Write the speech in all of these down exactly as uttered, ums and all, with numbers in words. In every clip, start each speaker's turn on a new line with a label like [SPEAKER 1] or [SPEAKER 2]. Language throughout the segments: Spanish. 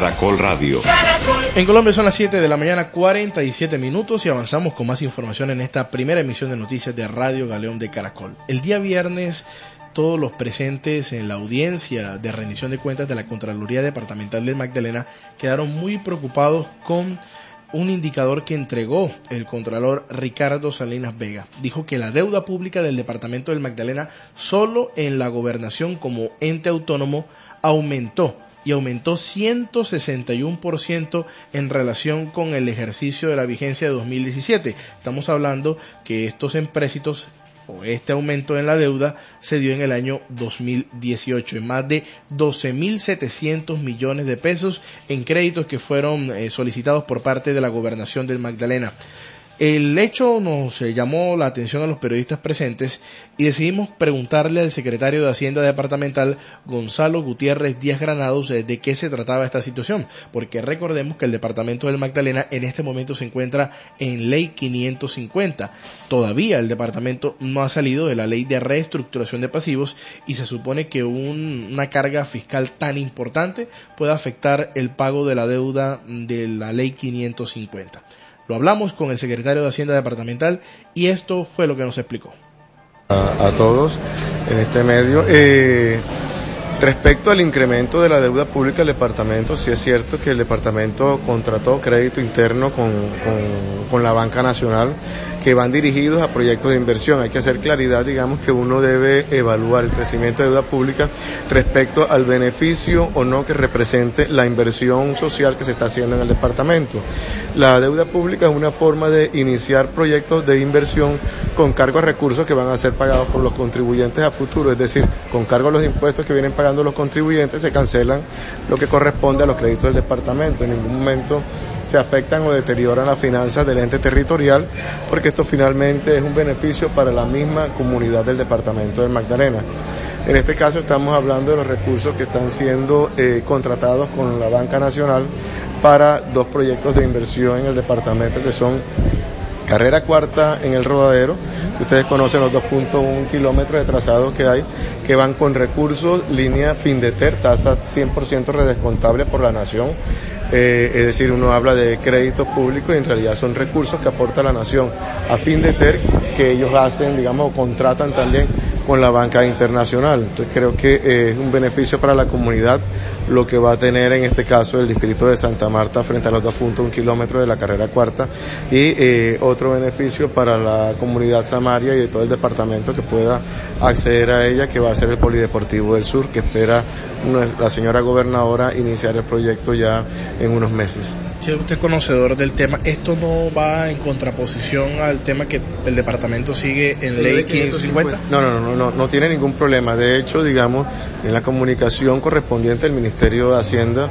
[SPEAKER 1] Caracol Radio.
[SPEAKER 2] En Colombia son las siete de la mañana, cuarenta y siete minutos, y avanzamos con más información en esta primera emisión de noticias de Radio Galeón de Caracol. El día viernes, todos los presentes en la audiencia de rendición de cuentas de la Contraloría Departamental del Magdalena quedaron muy preocupados con un indicador que entregó el contralor Ricardo Salinas Vega. Dijo que la deuda pública del departamento del Magdalena solo en la gobernación como ente autónomo aumentó y aumentó ciento sesenta y uno por ciento en relación con el ejercicio de la vigencia de dos mil diecisiete. Estamos hablando que estos empréstitos o este aumento en la deuda se dio en el año dos mil dieciocho, en más de doce mil setecientos millones de pesos en créditos que fueron eh, solicitados por parte de la gobernación del Magdalena. El hecho nos eh, llamó la atención a los periodistas presentes y decidimos preguntarle al secretario de Hacienda Departamental, Gonzalo Gutiérrez Díaz Granados, eh, de qué se trataba esta situación, porque recordemos que el departamento del Magdalena en este momento se encuentra en ley quinientos cincuenta. Todavía el departamento no ha salido de la ley de reestructuración de pasivos y se supone que un, una carga fiscal tan importante puede afectar el pago de la deuda de la ley quinientos cincuenta. Lo hablamos con el secretario de Hacienda Departamental y esto fue lo que nos explicó.
[SPEAKER 3] A, a todos en este medio. Eh, respecto al incremento de la deuda pública del departamento, sí es cierto que el departamento contrató crédito interno con, con, con la Banca Nacional que van dirigidos a proyectos de inversión. Hay que hacer claridad, digamos, que uno debe evaluar el crecimiento de deuda pública respecto al beneficio o no que represente la inversión social que se está haciendo en el departamento. La deuda pública es una forma de iniciar proyectos de inversión con cargo a recursos que van a ser pagados por los contribuyentes a futuro, es decir, con cargo a los impuestos que vienen pagando los contribuyentes se cancelan lo que corresponde a los créditos del departamento. En ningún momento se afectan o deterioran las finanzas del ente territorial, porque esto finalmente es un beneficio para la misma comunidad del departamento del Magdalena. En este caso estamos hablando de los recursos que están siendo eh, contratados con la Banca Nacional para dos proyectos de inversión en el departamento, que son Carrera Cuarta en el Rodadero, que ustedes conocen los dos punto uno kilómetros de trazado que hay, que van con recursos, línea Findeter, tasa cien por ciento redescontable por la Nación. Eh, es decir, uno habla de créditos públicos y en realidad son recursos que aporta la Nación a Findeter, que ellos hacen, digamos, o contratan también con la banca internacional. Entonces creo que eh, es un beneficio para la comunidad lo que va a tener en este caso el distrito de Santa Marta frente a los dos punto uno kilómetros de la Carrera Cuarta, y eh, otro beneficio para la comunidad Samaria y de todo el departamento que pueda acceder a ella, que va a ser el Polideportivo del Sur, que espera la señora gobernadora iniciar el proyecto ya en unos meses.
[SPEAKER 2] Si usted es conocedor del tema, ¿esto no va en contraposición al tema que el departamento sigue en ley quinientos cincuenta?
[SPEAKER 3] No, no, no, no, no tiene ningún problema. De hecho, digamos, en la comunicación correspondiente del Ministerio de Hacienda,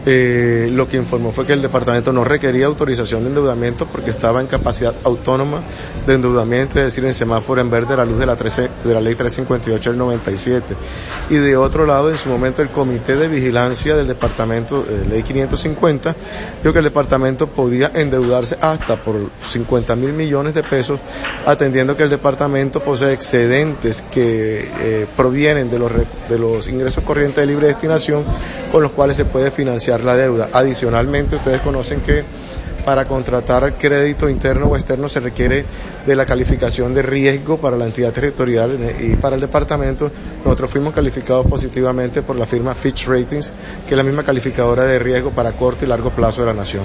[SPEAKER 3] eh, lo que informó fue que el departamento no requería autorización de endeudamiento porque estaba en capacidad autónoma de endeudamiento, es decir, en semáforo en verde a la luz de la, trece, de la ley trescientos cincuenta y ocho del noventa y siete. Y de otro lado, en su momento, el Comité de Vigilancia del departamento, eh, ley quinientos cincuenta, dijo que el departamento podía endeudarse hasta por cincuenta mil millones de pesos, atendiendo que el departamento posee excedentes que eh, provienen de los, de los ingresos corrientes de libre destinación, con los cuales se puede financiar la deuda. Adicionalmente, ustedes conocen que para contratar crédito interno o externo se requiere de la calificación de riesgo para la entidad territorial y para el departamento. Nosotros fuimos calificados positivamente por la firma Fitch Ratings, que es la misma calificadora de riesgo para corto y largo plazo de la nación.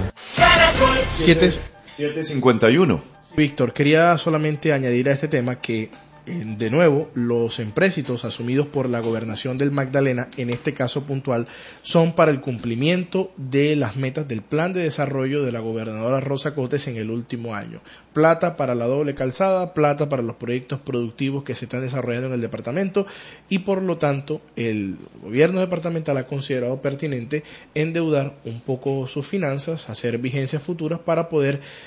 [SPEAKER 2] siete
[SPEAKER 1] cincuenta y uno.
[SPEAKER 2] Víctor, quería solamente añadir a este tema que de nuevo, los empréstitos asumidos por la gobernación del Magdalena, en este caso puntual, son para el cumplimiento de las metas del plan de desarrollo de la gobernadora Rosa Cotes en el último año. Plata para la doble calzada, plata para los proyectos productivos que se están desarrollando en el departamento y por lo tanto el gobierno departamental ha considerado pertinente endeudar un poco sus finanzas, hacer vigencias futuras para poder